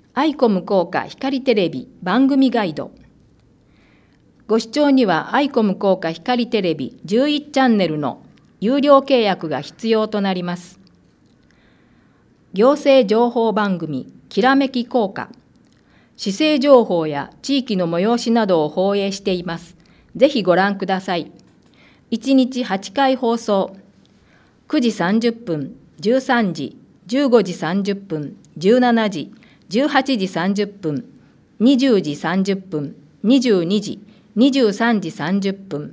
アイコム効果光テレビ番組ガイド。ご視聴にはアイコム効果光テレビ11チャンネルの有料契約が必要となります。行政情報番組きらめき効果。市政情報や地域の催しなどを放映しています。ぜひご覧ください。1日8回放送。9時30分、13時、15時30分、17時、18時30分、20時30分、22時、23時30分。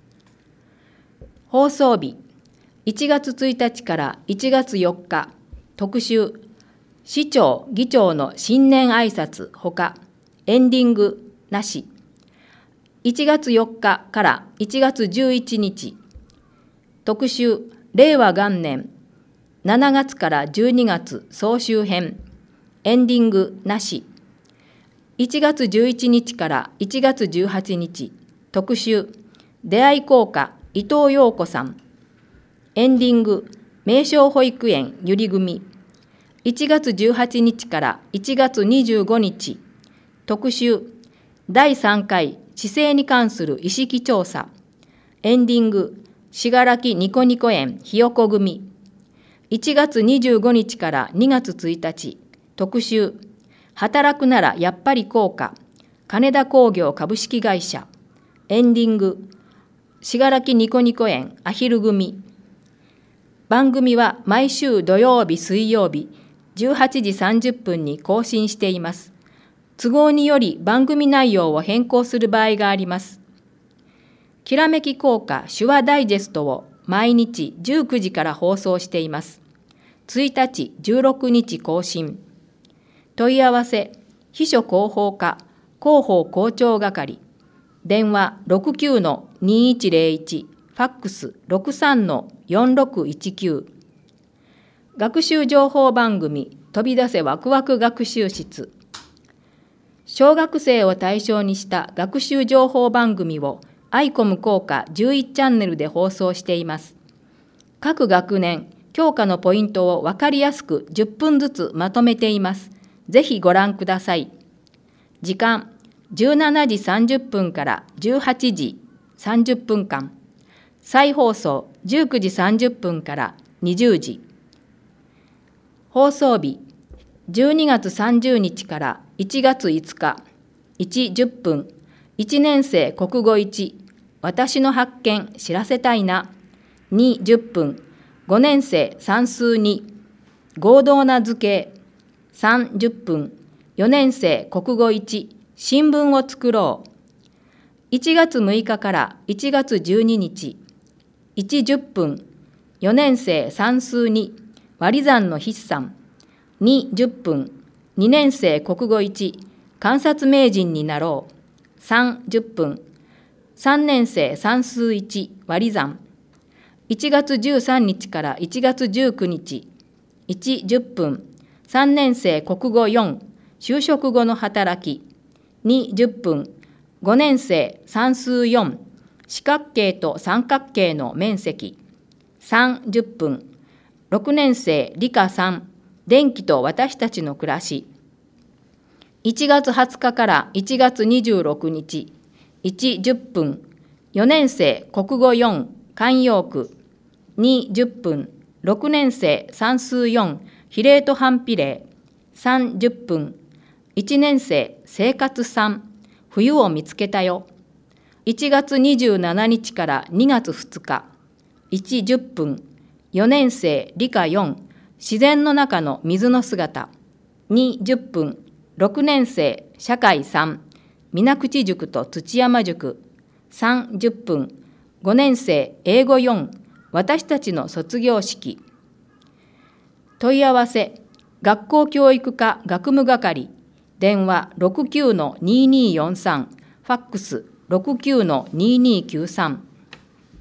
放送日、1月1日から1月4日、特集、市長・議長の新年挨拶ほか、エンディングなし。1月4日から1月11日、特集、令和元年、7月から12月総集編、エンディングなし。1月11日から1月18日、特集、出会い効果、伊藤陽子さん。エンディング、名称保育園ゆり組。1月18日から1月25日、特集、第3回市政に関する意識調査。エンディング、信楽ニコニコ園ひよこ組。1月25日から2月1日、特集、働くならやっぱり効果、金田工業株式会社。エンディング、信楽ニコニコ園アヒル組。番組は毎週土曜日、水曜日、18時30分に更新しています。都合により番組内容を変更する場合があります。きらめき効果手話ダイジェストを毎日19時から放送しています。1日、16日更新。問い合わせ、秘書広報課、広報校長係。電話69-2101、ファックス63-4619。学習情報番組、飛び出せワクワク学習室。小学生を対象にした学習情報番組をアイコム効果11チャンネルで放送しています。各学年、教科のポイントを分かりやすく10分ずつまとめています。ぜひご覧ください。時間、17時30分から18時30分間。再放送、19時30分から20時。放送日、12月30日から1月5日、1、10分、1年生国語1、私の発見知らせたいな。2、10分、5年生算数2、合同な図形。3、10分、4年生国語1、新聞を作ろう。1月6日から1月12日、1、10分、4年生算数2、割り算の筆算。2、10分、2年生国語1、観察名人になろう。3、10分、3年生算数1、割り算。1月13日から1月19日、1、10分、3年生国語4、就職後の働き。2、10分、5年生算数4、四角形と三角形の面積。3、10分、6年生理科3、電気と私たちの暮らし。1月20日から1月26日、1、10分、4年生国語4、慣用句。2、10分、6年生算数4、比例と反比例。3、10分、1年生生活3、冬を見つけたよ。1月27日から2月2日、1、10分、4年生理科4、自然の中の水の姿。2、10分、6年生社会3、水口塾と土山塾。3、10分、5年生英語4、私たちの卒業式。問い合わせ、学校教育課学務係。電話69-2243、ファックス69-2293。